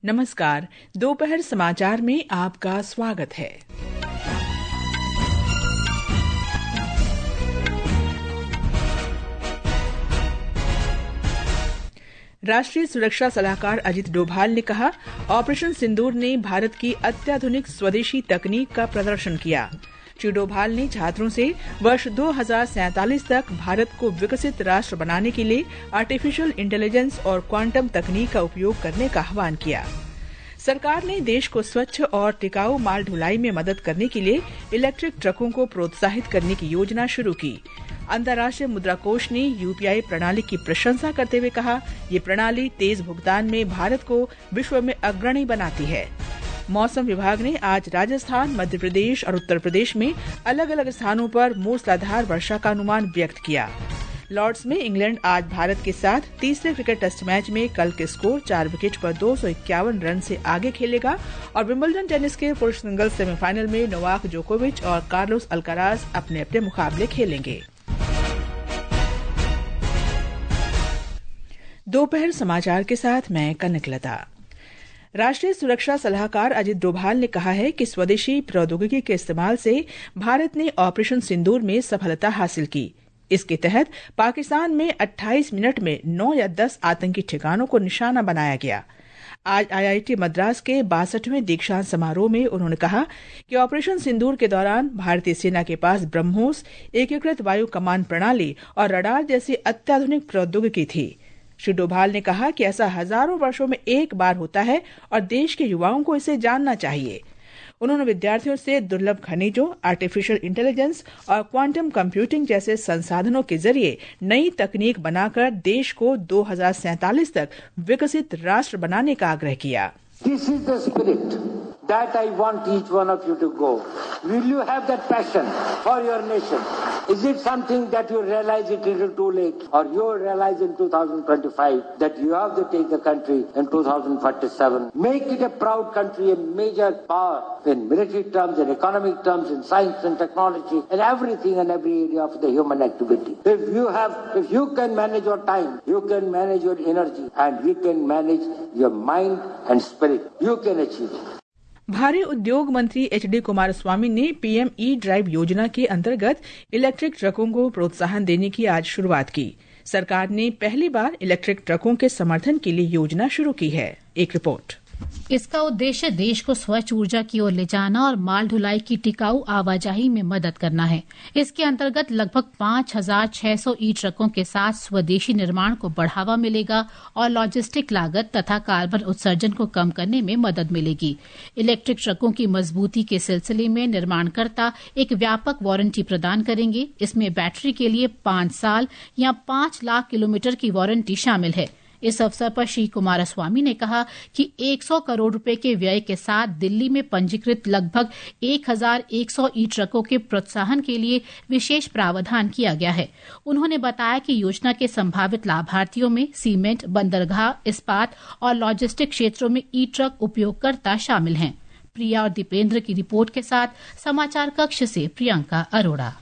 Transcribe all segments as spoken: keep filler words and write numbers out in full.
नमस्कार, दोपहर समाचार में आपका स्वागत है। राष्ट्रीय सुरक्षा सलाहकार अजित डोभाल ने कहा, ऑपरेशन सिंदूर ने भारत की अत्याधुनिक स्वदेशी तकनीक का प्रदर्शन किया। श्री डोभाल ने छात्रों से वर्ष दो हज़ार सैंतालीस तक भारत को विकसित राष्ट्र बनाने के लिए आर्टिफिशियल इंटेलिजेंस और क्वांटम तकनीक का उपयोग करने का आह्वान किया। सरकार ने देश को स्वच्छ और टिकाऊ माल ढुलाई में मदद करने के लिए इलेक्ट्रिक ट्रकों को प्रोत्साहित करने की योजना शुरू की। अंतर्राष्ट्रीय मुद्रा कोष ने यूपीआई प्रणाली की प्रशंसा करते हुए कहा, ये प्रणाली तेज भुगतान में भारत को विश्व में अग्रणी बनाती है। मौसम विभाग ने आज राजस्थान, मध्य प्रदेश और उत्तर प्रदेश में अलग अलग स्थानों पर मूसलाधार वर्षा का अनुमान व्यक्त किया। लॉर्ड्स में इंग्लैंड आज भारत के साथ तीसरे क्रिकेट टेस्ट मैच में कल के स्कोर चार विकेट पर दो सौ इक्यावन रन से आगे खेलेगा और विंबलडन टेनिस के पुरुष सिंगल्स सेमीफाइनल में नोवाक जोकोविच और कार्लोस अल्काराज अपने अपने मुकाबले खेलेंगे। दोपहर समाचार के साथ मैं कनकलता। राष्ट्रीय सुरक्षा सलाहकार अजित डोभाल ने कहा है कि स्वदेशी प्रौद्योगिकी के इस्तेमाल से भारत ने ऑपरेशन सिंदूर में सफलता हासिल की। इसके तहत पाकिस्तान में अट्ठाईस मिनट में नौ या दस आतंकी ठिकानों को निशाना बनाया गया। आज आईआईटी मद्रास के बासठवें दीक्षांत समारोह में उन्होंने कहा कि ऑपरेशन सिंदूर के दौरान भारतीय सेना के पास ब्रह्मोस, एकीकृत वायु कमान प्रणाली और रडार जैसी अत्याधुनिक प्रौद्योगिकी थी। श्री डोभाल ने कहा कि ऐसा हजारों वर्षों में एक बार होता है और देश के युवाओं को इसे जानना चाहिए। उन्होंने विद्यार्थियों से दुर्लभ खनिजों, आर्टिफिशियल इंटेलिजेंस और क्वांटम कंप्यूटिंग जैसे संसाधनों के जरिए नई तकनीक बनाकर देश को दो हज़ार सैंतालीस तक विकसित राष्ट्र बनाने का आग्रह किया। This is the spirit that I want each one of you to go. Will you have that passion for your nation? Is it something that you realize it is too late, or you realize in two thousand twenty-five that you have to take the country in two thousand forty-seven? Make it a proud country, a major power in military terms, in economic terms, in science and technology, and everything and every area of the human activity. If you have, if you can manage your time, you can manage your energy, and you can manage your mind and spirit, you can achieve it. भारी उद्योग मंत्री H D Kumaraswamy ने PM E drive योजना के अंतर्गत electric ट्रकों को प्रोत्साहन देने की आज शुरुआत की। सरकार ने पहली बार इलेक्ट्रिक ट्रकों के समर्थन के लिए योजना शुरू की है। एक रिपोर्ट। इसका उद्देश्य देश को स्वच्छ ऊर्जा की ओर ले जाना और माल ढुलाई की टिकाऊ आवाजाही में मदद करना है। इसके अंतर्गत लगभग पाँच हज़ार छह सौ ई ट्रकों के साथ स्वदेशी निर्माण को बढ़ावा मिलेगा और लॉजिस्टिक लागत तथा कार्बन उत्सर्जन को कम करने में मदद मिलेगी। इलेक्ट्रिक ट्रकों की मजबूती के सिलसिले में निर्माणकर्ता एक व्यापक वारंटी प्रदान करेंगे। इसमें बैटरी के लिए पांच साल या पांच लाख किलोमीटर की वारंटी शामिल है। इस अवसर पर श्री कुमारस्वामी ने कहा कि सौ करोड़ रुपए के व्यय के साथ दिल्ली में पंजीकृत लगभग एक हज़ार एक सौ ई ट्रकों के प्रोत्साहन के लिए विशेष प्रावधान किया गया है। उन्होंने बताया कि योजना के संभावित लाभार्थियों में सीमेंट, बंदरगाह, इस्पात और लॉजिस्टिक क्षेत्रों में ई ट्रक उपयोगकर्ता शामिल हैं। प्रिया और दीपेंद्र की रिपोर्ट के साथ समाचार कक्ष से प्रियंका अरोड़ा।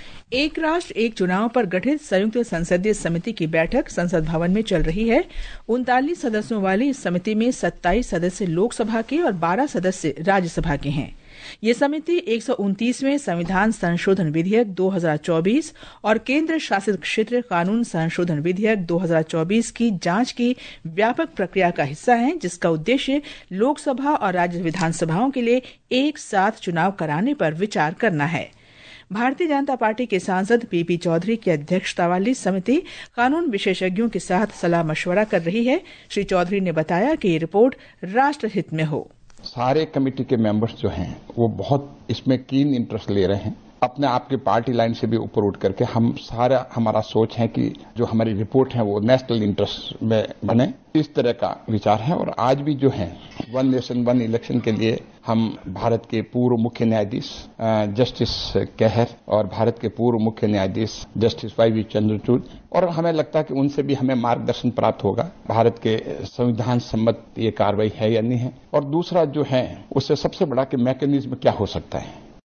एक राष्ट्र एक चुनाव पर गठित संयुक्त संसदीय समिति की बैठक संसद भवन में चल रही है। उनतालीस सदस्यों वाली इस समिति में सत्ताईस सदस्य लोकसभा के और बारह सदस्य राज्यसभा के हैं। ये समिति एक सौ उनतीसवें संविधान संशोधन विधेयक दो हज़ार चौबीस और केंद्र शासित क्षेत्र कानून संशोधन विधेयक दो हज़ार चौबीस की जांच की व्यापक प्रक्रिया का हिस्सा है, जिसका उद्देश्य लोकसभा और राज्य विधानसभाओं के लिए एक साथ चुनाव कराने पर विचार करना है। भारतीय जनता पार्टी के सांसद पीपी चौधरी की अध्यक्षता वाली समिति कानून विशेषज्ञों के साथ सलाह मशवरा कर रही है। श्री चौधरी ने बताया कि ये रिपोर्ट राष्ट्र हित में हो। सारे कमेटी के मेंबर्स जो हैं वो बहुत इसमें कीन इंटरेस्ट ले रहे हैं। अपने आप के पार्टी लाइन से भी ऊपर उठ करके हम सारा हमारा सोच है कि जो हमारी रिपोर्ट है वो नेशनल इंटरेस्ट में बने, इस तरह का विचार है। और आज भी जो है वन नेशन वन इलेक्शन के लिए हम भारत के पूर्व मुख्य न्यायाधीश जस्टिस कहर और भारत के पूर्व मुख्य न्यायाधीश जस्टिस वाई वी चंद्रचूड़, और हमें लगता है कि उनसे भी हमें मार्गदर्शन प्राप्त होगा भारत के संविधान सम्मत ये कार्रवाई है या नहीं है। और दूसरा जो है उससे सबसे बड़ा कि मैकेनिज्म क्या हो सकता है।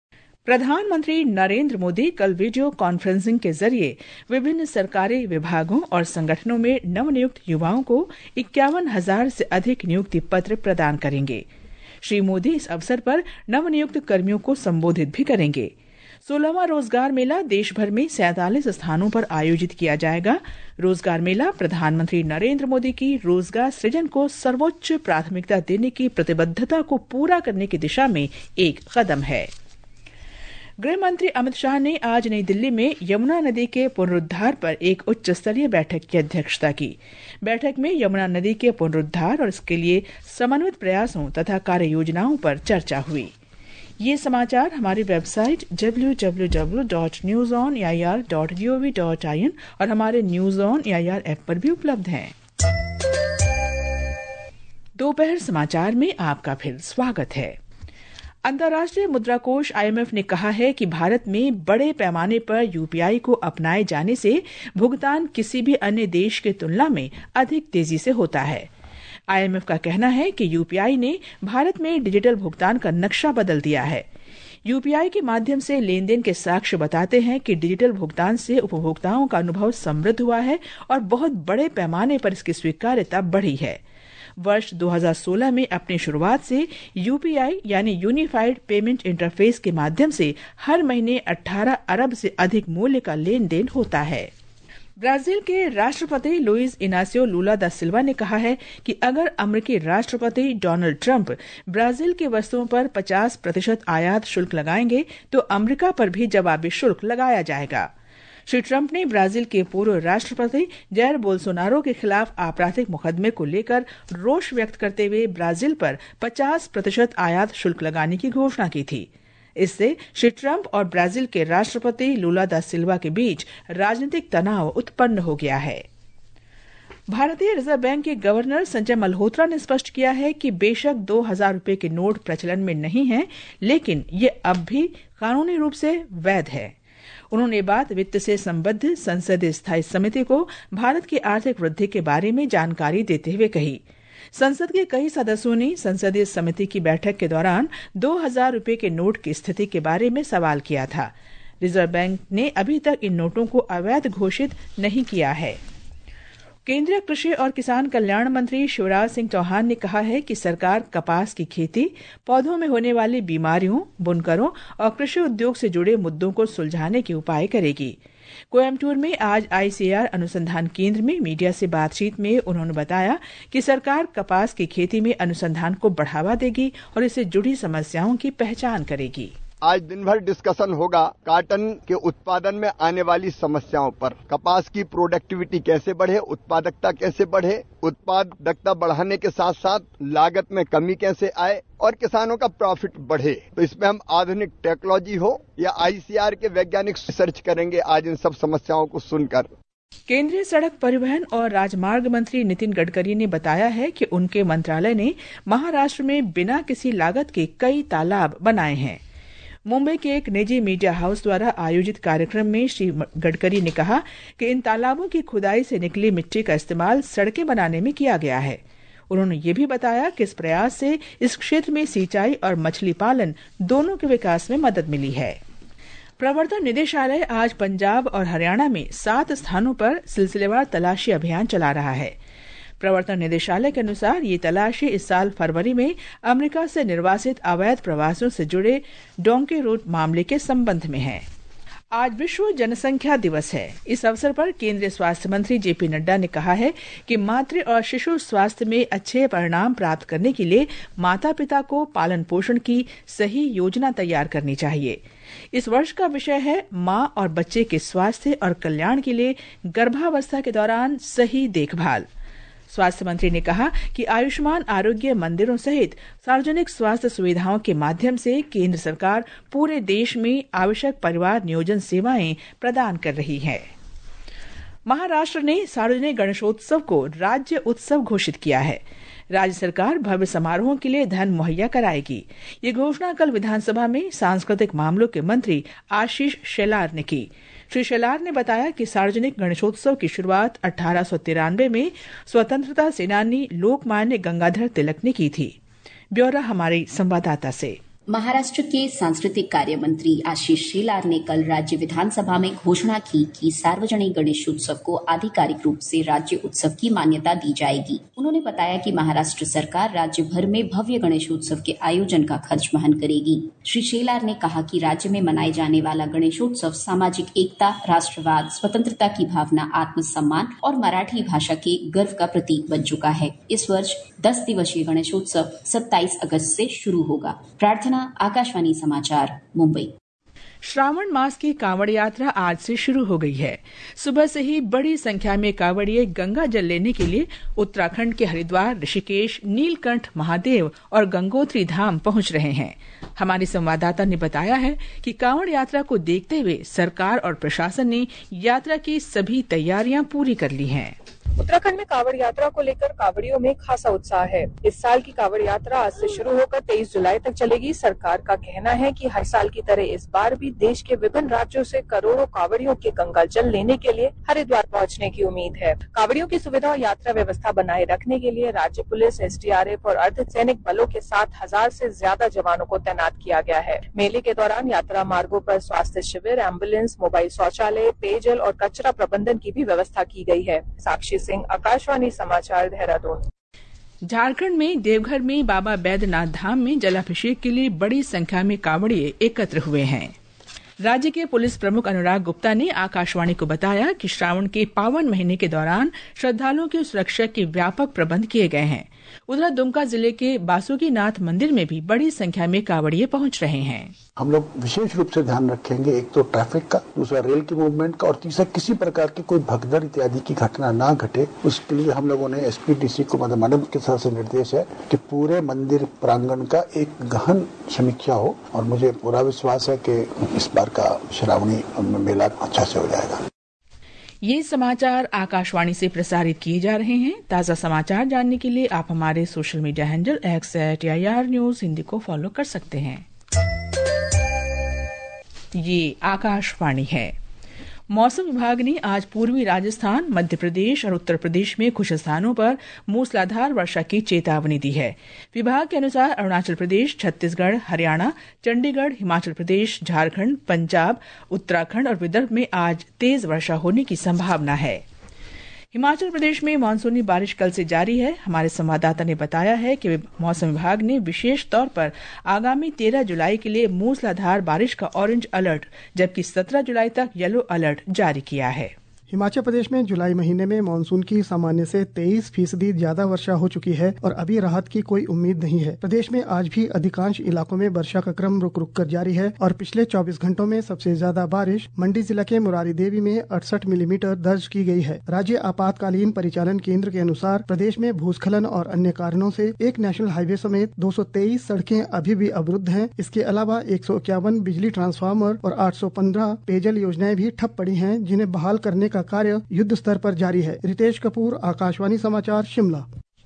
प्रधानमंत्री नरेंद्र मोदी कल वीडियो कॉन्फ्रेंसिंग के जरिए विभिन्न सरकारी विभागों और संगठनों में नवनियुक्त युवाओं को इक्यावन हजार से अधिक नियुक्ति पत्र प्रदान करेंगे। श्री मोदी इस अवसर पर नवनियुक्त कर्मियों को संबोधित भी करेंगे। सोलहवां रोजगार मेला देश भर में सैंतालीस स्थानों पर आयोजित किया जाएगा। रोजगार मेला प्रधानमंत्री नरेंद्र मोदी की रोजगार सृजन को सर्वोच्च प्राथमिकता देने की प्रतिबद्धता को पूरा करने की दिशा में एक कदम है। गृह मंत्री अमित शाह ने आज नई दिल्ली में यमुना नदी के पुनरुद्धार पर एक उच्च स्तरीय बैठक की अध्यक्षता की। बैठक में यमुना नदी के पुनरुद्धार और इसके लिए समन्वित प्रयासों तथा कार्य योजनाओं पर चर्चा हुई। ये समाचार हमारी website W W W dot news on A I R dot G O V dot I N और हमारे news on A I R app पर भी उपलब्ध हैं। दोपहर समाचार में आपका फिर स्वागत है। अंतर्राष्ट्रीय मुद्रा कोष आई एम एफ ने कहा है कि भारत में बड़े पैमाने पर यू पी आई को अपनाए जाने से भुगतान किसी भी अन्य देश की तुलना में अधिक तेजी से होता है। आई एम एफ का कहना है कि यू पी आई ने भारत में डिजिटल भुगतान का नक्शा बदल दिया है। यू पी आई के माध्यम से लेन देन के साक्ष्य बताते हैं कि डिजिटल भुगतान से उपभोक्ताओं का अनुभव समृद्ध हुआ है और बहुत बड़े पैमाने पर इसकी स्वीकार्यता बढ़ी है। वर्ष दो हज़ार सोलह में अपनी शुरुआत से यू पी आई यानी यूनिफाइड पेमेंट इंटरफेस के माध्यम से हर महीने अठारह अरब से अधिक मूल्य का लेन देन होता है। ब्राजील के राष्ट्रपति लुइस इनासियो लुला दा सिल्वा ने कहा है कि अगर अमेरिकी राष्ट्रपति डोनाल्ड ट्रंप ब्राजील की वस्तुओं पर पचास प्रतिशत आयात शुल्क लगाएंगे तो अमेरिका पर भी जवाबी शुल्क लगाया जाएगा। श्री ट्रंप ने ब्राजील के पूर्व राष्ट्रपति जैर बोल्सोनारो के खिलाफ आपराधिक मुकदमे को लेकर रोष व्यक्त करते हुए ब्राजील पर पचास प्रतिशत आयात शुल्क लगाने की घोषणा की थी। इससे श्री ट्रंप और ब्राजील के राष्ट्रपति लुला दा सिल्वा के बीच राजनीतिक तनाव उत्पन्न हो गया है। भारतीय रिजर्व बैंक के गवर्नर संजय मल्होत्रा ने स्पष्ट किया है कि बेशक दो हजार रुपए के नोट प्रचलन में नहीं है, लेकिन ये अब भी कानूनी रूप से वैध है। उन्होंने बात वित्त से संबद्ध संसदीय स्थायी समिति को भारत की आर्थिक वृद्धि के बारे में जानकारी देते हुए कही। संसद के कई सदस्यों ने संसदीय समिति की बैठक के दौरान दो हजार रुपए के नोट की स्थिति के बारे में सवाल किया था। रिजर्व बैंक ने अभी तक इन नोटों को अवैध घोषित नहीं किया है। केंद्रीय कृषि और किसान कल्याण मंत्री शिवराज सिंह चौहान ने कहा है कि सरकार कपास की खेती, पौधों में होने वाली बीमारियों, बुनकरों और कृषि उद्योग से जुड़े मुद्दों को सुलझाने के उपाय करेगी। कोयम्बटूर में आज आई सी ए आर अनुसंधान केंद्र में मीडिया से बातचीत में उन्होंने बताया कि सरकार कपास की खेती में अनुसंधान को बढ़ावा देगी और इससे जुड़ी समस्याओं की पहचान करेगी। आज दिन भर डिस्कशन होगा कॉटन के उत्पादन में आने वाली समस्याओं पर। कपास की प्रोडक्टिविटी कैसे बढ़े, उत्पादकता कैसे बढ़े, उत्पादकता बढ़ाने के साथ साथ लागत में कमी कैसे आए और किसानों का प्रॉफिट बढ़े। तो इसमें हम आधुनिक टेक्नोलॉजी हो या आई सी ए आर के वैज्ञानिक रिसर्च करेंगे आज इन सब समस्याओं को सुनकर। केंद्रीय सड़क परिवहन और राजमार्ग मंत्री नितिन गडकरी ने बताया है कि उनके मंत्रालय ने महाराष्ट्र में बिना किसी लागत के कई तालाब बनाए हैं। मुंबई के एक निजी मीडिया हाउस द्वारा आयोजित कार्यक्रम में श्री गडकरी ने कहा कि इन तालाबों की खुदाई से निकली मिट्टी का इस्तेमाल सड़कें बनाने में किया गया है। उन्होंने ये भी बताया कि इस प्रयास से इस क्षेत्र में सिंचाई और मछली पालन दोनों के विकास में मदद मिली है। प्रवर्तन निदेशालय आज पंजाब और हरियाणा में सात स्थानों पर सिलसिलेवार तलाशी अभियान चला रहा है। प्रवर्तन निदेशालय के अनुसार ये तलाशी इस साल फरवरी में अमेरिका से निर्वासित अवैध प्रवासियों से जुड़े डोंकी रूट मामले के संबंध में है। आज विश्व जनसंख्या दिवस है। इस अवसर पर केंद्रीय स्वास्थ्य मंत्री जे पी नड्डा ने कहा है कि मातृ और शिशु स्वास्थ्य में अच्छे परिणाम प्राप्त करने के लिए माता पिता को पालन पोषण की सही योजना तैयार करनी चाहिए। इस वर्ष का विषय है मां और बच्चे के स्वास्थ्य और कल्याण के लिए गर्भावस्था के दौरान सही देखभाल। स्वास्थ्य मंत्री ने कहा कि आयुष्मान आरोग्य मंदिरों सहित सार्वजनिक स्वास्थ्य सुविधाओं के माध्यम से केंद्र सरकार पूरे देश में आवश्यक परिवार नियोजन सेवाएं प्रदान कर रही है। महाराष्ट्र ने सार्वजनिक गणेशोत्सव को राज्य उत्सव घोषित किया है। राज्य सरकार भव्य समारोहों के लिए धन मुहैया कराएगी। ये घोषणा कल विधानसभा में सांस्कृतिक मामलों के मंत्री आशीष शेलार ने की। श्री शेलार ने बताया कि सार्वजनिक गणेशोत्सव की शुरुआत अठारह सौ तिरानवे में स्वतंत्रता सेनानी लोकमान्य गंगाधर तिलक ने की थी। ब्यौरा हमारे संवाददाता से। महाराष्ट्र के सांस्कृतिक कार्य मंत्री आशीष शेलार ने कल राज्य विधानसभा में घोषणा की कि सार्वजनिक गणेश उत्सव को आधिकारिक रूप से राज्य उत्सव की मान्यता दी जाएगी। उन्होंने बताया कि महाराष्ट्र सरकार राज्य भर में भव्य गणेश उत्सव के आयोजन का खर्च वहन करेगी। श्री शेलार ने कहा कि राज्य में मनाए जाने वाला गणेशोत्सव सामाजिक एकता, राष्ट्रवाद, स्वतंत्रता की भावना, आत्मसम्मान और मराठी भाषा के गर्व का प्रतीक बन चुका है। इस वर्ष दस दिवसीय गणेशोत्सव सत्ताईस अगस्त से शुरू होगा। प्रार्थना, आकाशवाणी समाचार, मुंबई। श्रावण मास की कांवड़ यात्रा आज से शुरू हो गई है। सुबह से ही बड़ी संख्या में कांवड़िए गंगा जल लेने के लिए उत्तराखंड के हरिद्वार, ऋषिकेश, नीलकंठ महादेव और गंगोत्री धाम पहुंच रहे हैं। हमारे संवाददाता ने बताया है कि कांवड़ यात्रा को देखते हुए सरकार और प्रशासन ने यात्रा की सभी तैयारियां पूरी कर ली हैं। उत्तराखंड में कांवड़ यात्रा को लेकर कांवड़ियों में खासा उत्साह है। इस साल की कांवड़ यात्रा आज से शुरू होकर तेईस जुलाई तक चलेगी। सरकार का कहना है कि हर साल की तरह इस बार भी देश के विभिन्न राज्यों से करोड़ों कांवड़ियों के गंगा जल लेने के लिए हरिद्वार पहुंचने की उम्मीद है। कांवड़ियों की सुविधा और यात्रा व्यवस्था बनाए रखने के लिए राज्य पुलिस, एस डी आर एफ और अर्धसैनिक बलों के सात हजार से ज्यादा जवानों को तैनात किया गया है। मेले के दौरान यात्रा मार्गों पर स्वास्थ्य शिविर, एम्बुलेंस, मोबाइल शौचालय, पेयजल और कचरा प्रबंधन की भी व्यवस्था की गई है। साक्षी सिंह, आकाशवाणी समाचार, देहरादून। झारखंड में देवघर में बाबा बैद्यनाथ धाम में जलाभिषेक के लिए बड़ी संख्या में कांवड़िए एकत्र हुए हैं। राज्य के पुलिस प्रमुख अनुराग गुप्ता ने आकाशवाणी को बताया कि श्रावण के पावन महीने के दौरान श्रद्धालुओं की सुरक्षा के व्यापक प्रबंध किए गए हैं। उधर दुमका जिले के बासुकीनाथ मंदिर में भी बड़ी संख्या में कांवड़िए पहुंच रहे हैं। हम लोग विशेष रूप से ध्यान रखेंगे, एक तो ट्रैफिक का, दूसरा रेल की मूवमेंट का और तीसरा किसी प्रकार की कोई भगदड़ इत्यादि की घटना ना घटे। उसके लिए हम लोगों ने एस पी डी सी को मैडम के साथ से निर्देश है कि पूरे मंदिर प्रांगण का एक गहन समीक्षा हो और मुझे पूरा विश्वास है कि इस बार का श्रावणी मेला अच्छा से हो जाएगा। ये समाचार आकाशवाणी से प्रसारित किए जा रहे हैं। ताज़ा समाचार जानने के लिए आप हमारे social media handle X at I R news Hindi को फॉलो कर सकते हैं। ये आकाशवाणी है। मौसम विभाग ने आज पूर्वी राजस्थान, मध्य प्रदेश और उत्तर प्रदेश में कुछ स्थानों पर मूसलाधार वर्षा की चेतावनी दी है। विभाग के अनुसार अरुणाचल प्रदेश, छत्तीसगढ़, हरियाणा, चंडीगढ़, हिमाचल प्रदेश, झारखंड, पंजाब, उत्तराखंड और विदर्भ में आज तेज वर्षा होने की संभावना है। हिमाचल प्रदेश में मानसूनी बारिश कल से जारी है। हमारे संवाददाता ने बताया है कि मौसम विभाग ने विशेष तौर पर आगामी तेरह जुलाई के लिए मूसलाधार बारिश का ऑरेंज अलर्ट जबकि सत्रह जुलाई तक येलो अलर्ट जारी किया है। हिमाचल प्रदेश में जुलाई महीने में मानसून की सामान्य से तेईस फीसदी ज्यादा वर्षा हो चुकी है और अभी राहत की कोई उम्मीद नहीं है। प्रदेश में आज भी अधिकांश इलाकों में वर्षा का क्रम रुक रुक कर जारी है और पिछले चौबीस घंटों में सबसे ज्यादा बारिश मंडी जिला के मुरारी देवी में अड़सठ मिलीमीटर दर्ज की गई है। राज्य आपातकालीन परिचालन केंद्र के अनुसार प्रदेश में भूस्खलन और अन्य कारणों से एक नेशनल हाईवे समेत दो सौ तेईस सड़कें अभी भी अवरुद्ध हैं। इसके अलावा एक सौ इक्यावन बिजली ट्रांसफार्मर और आठ सौ पंद्रह पेयजल योजनाएं भी ठप पड़ी हैं, जिन्हें बहाल करने का कार्य युद्ध स्तर पर जारी है। रितेश कपूर, आकाशवाणी समाचार, शिमला।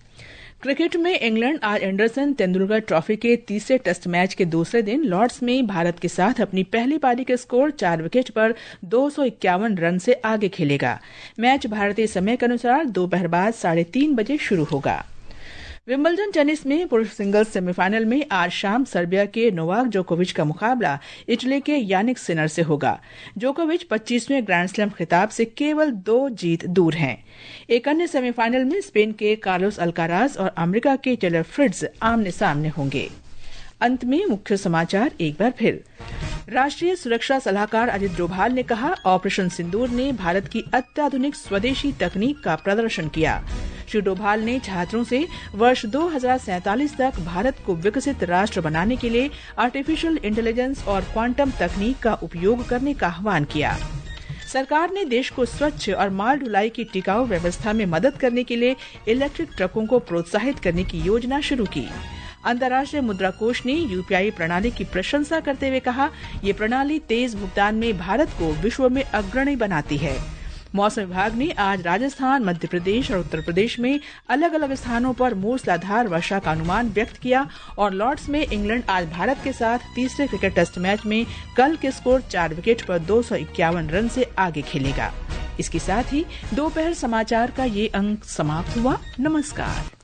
क्रिकेट में इंग्लैंड आज एंडरसन तेंदुलकर ट्रॉफी के तीसरे टेस्ट मैच के दूसरे दिन लॉर्ड्स में भारत के साथ अपनी पहली पारी के स्कोर चार विकेट पर दो सौ इक्यावन रन से आगे खेलेगा। मैच भारतीय समय के अनुसार दोपहर बाद साढ़े तीन बजे शुरू होगा। विंबलडन टेनिस में पुरुष सिंगल्स सेमीफाइनल में आज शाम सर्बिया के नोवाक जोकोविच का मुकाबला इटली के यानिक सिनर से होगा। जोकोविच पच्चीसवें ग्रैंड स्लैम खिताब से केवल दो जीत दूर हैं। एक अन्य सेमीफाइनल में स्पेन के कार्लोस अल्काराज और अमेरिका के टेलर फ्रिट्ज आमने सामने होंगे। अंत में मुख्य समाचार एक बार फिर। राष्ट्रीय सुरक्षा सलाहकार अजित डोभाल ने कहा, ऑपरेशन सिंदूर ने भारत की अत्याधुनिक स्वदेशी तकनीक का प्रदर्शन किया। श्री डोभाल ने छात्रों से वर्ष दो हज़ार सैंतालीस तक भारत को विकसित राष्ट्र बनाने के लिए आर्टिफिशियल इंटेलिजेंस और क्वांटम तकनीक का उपयोग करने का आह्वान किया। सरकार ने देश को स्वच्छ और माल ढुलाई की टिकाऊ व्यवस्था में मदद करने के लिए इलेक्ट्रिक ट्रकों को प्रोत्साहित करने की योजना शुरू की। अंतर्राष्ट्रीय मुद्रा कोष ने यूपीआई प्रणाली की प्रशंसा करते हुए कहा, ये प्रणाली तेज भुगतान में भारत को विश्व में अग्रणी बनाती है। मौसम विभाग ने आज राजस्थान, मध्य प्रदेश और उत्तर प्रदेश में अलग अलग स्थानों पर मूसलाधार वर्षा का अनुमान व्यक्त किया और लॉर्ड्स में इंग्लैंड आज भारत के साथ तीसरे क्रिकेट टेस्ट मैच में कल के स्कोर चार विकेट पर दो सौ इक्यावन रन से आगे खेलेगा। इसके साथ ही दोपहर समाचार का ये अंक समाप्त हुआ। नमस्कार।